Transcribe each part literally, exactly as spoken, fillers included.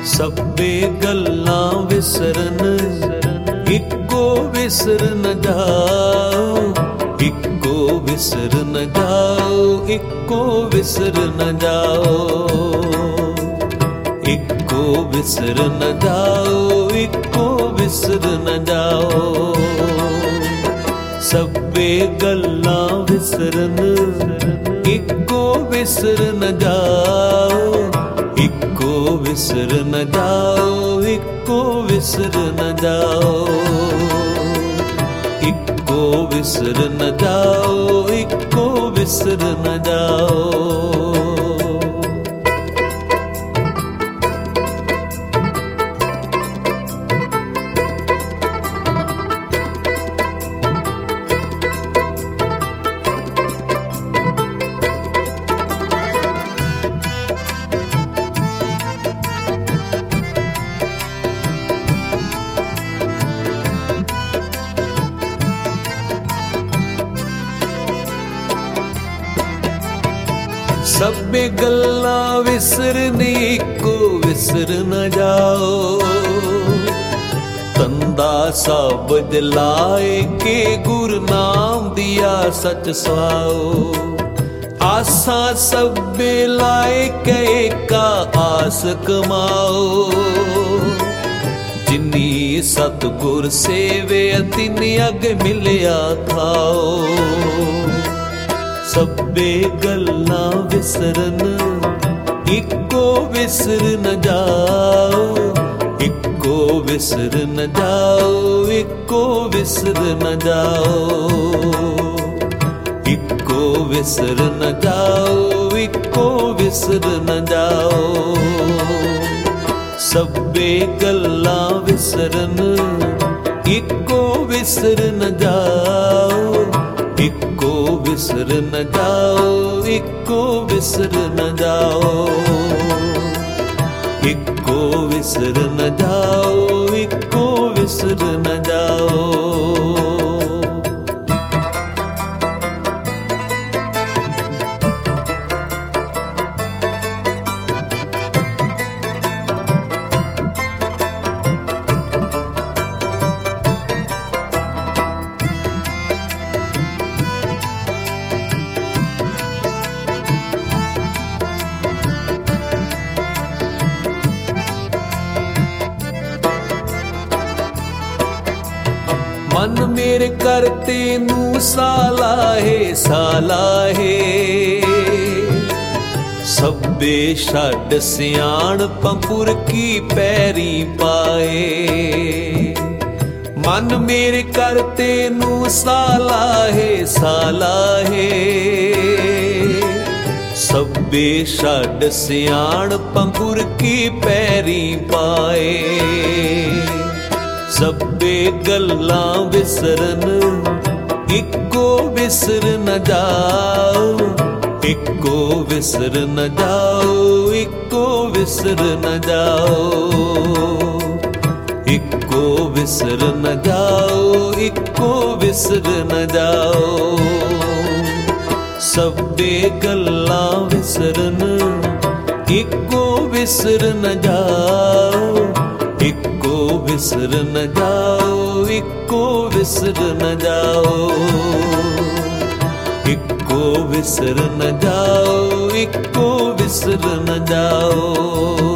सब्बे गल्लां विसरन इक्को विसर न जाओ, इक्को विसर न जाओ, इक्को विसर न जाओ, इक्को विसर न जाओ, इक्को विसर न जाओ। सब्बे गल्लां विसरन इक्को विसर न जाओ, इक्को विसर न जाओ, इक्को विसर न जाओ, इक्को विसर न जाओ, इक्को विसर न जाओ। सब्बे गल्लां विसरन इक्को विसर न जाओ, तंदा साबज लाए के गुरु नाम दिया सच सुहाओ। आसा सब्बे लाए के का आस कमाओ, जिन्नी सतगुर सेवे तिन्नी अग मिलिया खाओ। सब्बे गल्लां विसरन इक्को विसर न जाओ, इक्को विसर न जाओ, इक्को विसर न जाओ, इक्को विसर न जाओ, इक्को विसर न जाओ। सब्बे गल्लां विसरन इक्को विसर न जाओ, इक्को विसर न जाओ, इक्को विसर न जाओ, इक्को विसर न जाओ, इक्को विसर न जाओ। मन मेरे करते नू साला है साला है, सब्बे छड्ड सियाण पंपुर की पैरी पाए। मन मेरे करते नू साला है साला है, सब्बे छड्ड सियाण पंपुर की पैरी पाए। सब्बे गल्लां विसरन इक्को विसर न जाओ, इक्को विसर न जाओ, इक्को विसर न जाओ, इक्को विसर न जाओ, इक्को विसर न जाओ। सब्बे गल्लां विसरन इक्को विसर न जाओ, इक्को विसर न जाओ, इक्को विसर न जाओ, इक्को विसर न जाओ, इक्को विसर न जाओ।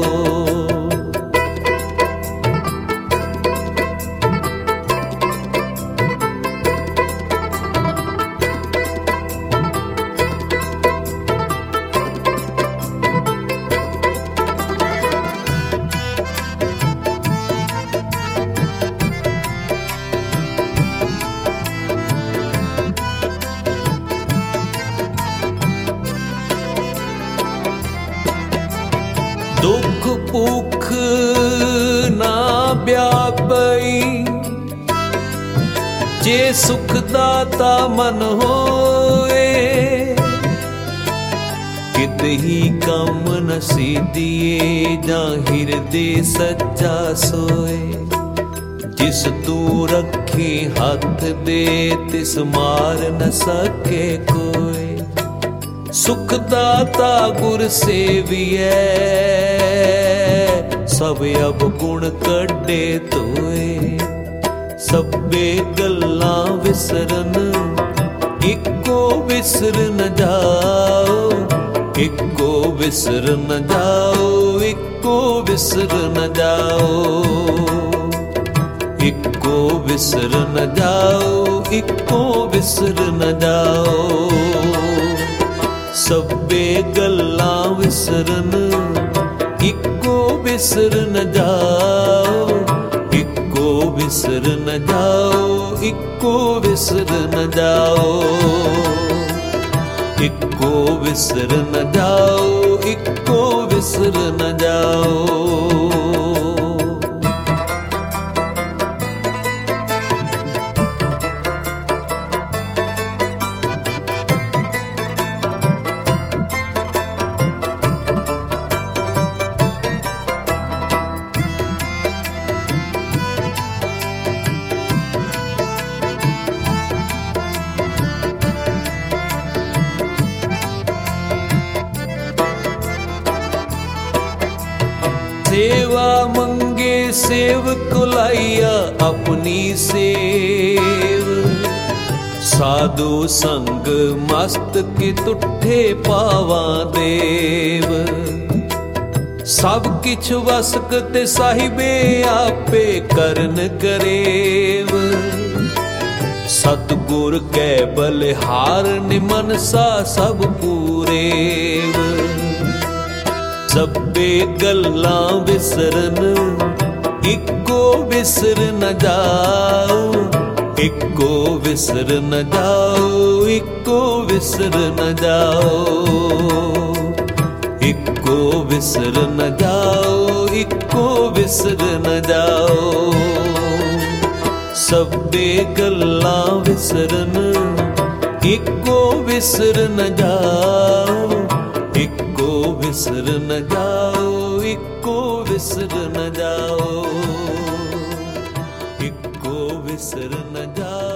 दुख भूख ना ब्यापई, जे सुख दाता मन होए, कित ही कम न सीधिए जा हिरदे सच्चा सोए। जिस तू रखे हाथ दे तिस मार न सके कोई। सुखदाता गुर सेवियै सब अब गुण कड्डे धोए। सब्बे गल्लां विसरन इक्को विसर न जाओ, इक्को विसर न जाओ, इक्को विसर न जाओ, इक्को विसर न जाओ, इक्को विसर न जाओ। सब्बे गल्लां विसरन इक्को विसर न जाओ, इक्को विसर न जाओ, इक्को विसर न जाओ, इक्को विसर न जाओ, इक्को विसर न जाओ। सेवा मंगे सेवक लाइया अपनी सेव, साधु संग मस्तक तुठे पावा देव। सब किछ वसक ते साहिबे आपे करन करेव, सतगुर कै बलिहार निमनसा सब पूरेव। सब्बे गल्लां विसरन इक्को विसर न जाओ, इक्को विसर न जाओ, इक्को विसर न जाओ, इक्को विसर न जाओ, इक्को विसर न जाओ। सब्बे गल्लां विसरन इक्को विसर न जाओ, इक्को विसर न जाओ, इक्को विसर न जाओ, इक्को विसर न जाओ।